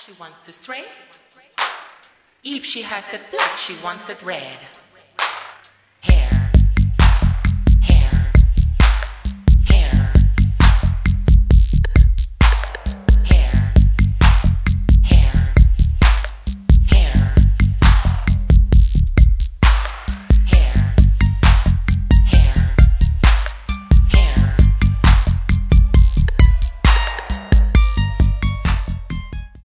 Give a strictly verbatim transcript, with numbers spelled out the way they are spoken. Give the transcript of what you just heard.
she wants it straight. If she has it black, she wants it red.